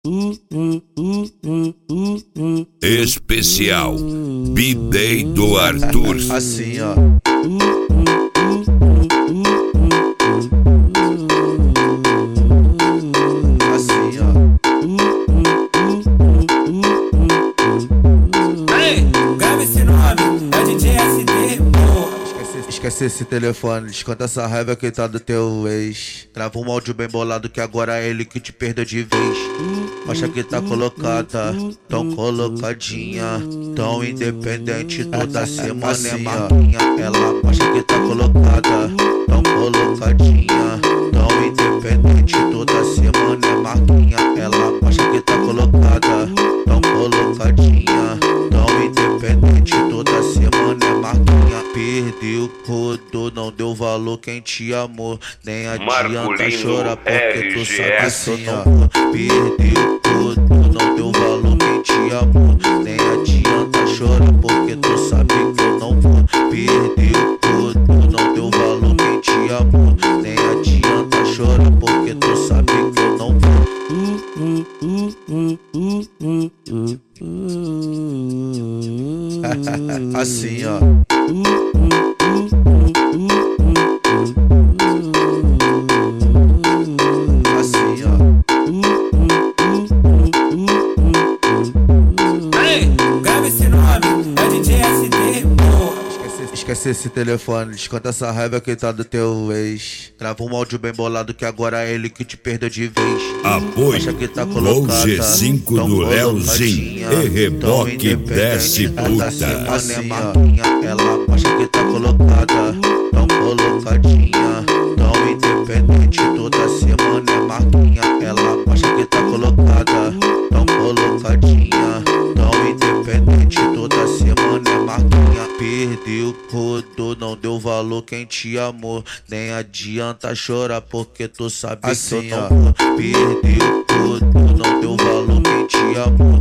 Especial B-Day do Arthur. Assim, ó. Assim, ó. Ei, grava esse nome, é o DJ SD, porra. Esquece esse telefone, desconta essa raiva que tá do teu ex. Trava um áudio bem bolado que agora é ele que te perdeu de vez. Acha que tá colocada, tão colocadinha, tão independente, toda semana assim, é marquinha. Ela acha que tá colocada, tão colocadinha, tão independente, toda semana é marquinha. Ela acha que tá colocada, tão colocadinha, tão independente, toda semana é marquinha. Perdeu, rodou, não deu valor quem te amou. Nem adianta chorar porque tu sabe que eu não vou. Perdeu, rodou, não deu valor quem te amou. Nem adianta chorar porque tu sabe que eu não vou. Perdeu, rodou, não deu valor quem te amou. Nem adianta chorar porque tu sabe que eu não vou. Assim, ó. Assim, ó. Ei, grava esse nome, é o DJ SD, porra. Esquece esse telefone, desconta essa raiva que tá do teu ex. Trava um áudio bem bolado que agora é ele que te perdeu de vez. Apoio Acha que tá Gol colocada, G5 tão do Leozinho e reboque desce puta. Assim, ó. Ela acha que tá colocada, tão colocadinha, tão independente, toda semana é marquinha. Ela acha que tá colocada, tão colocadinha, tão independente, toda semana é marquinha. Perdeu, rodou, não deu valor quem te amou. Nem adianta chorar porque tu sabe assim, que eu não vou. Perdeu, rodou, não deu valor quem te amou.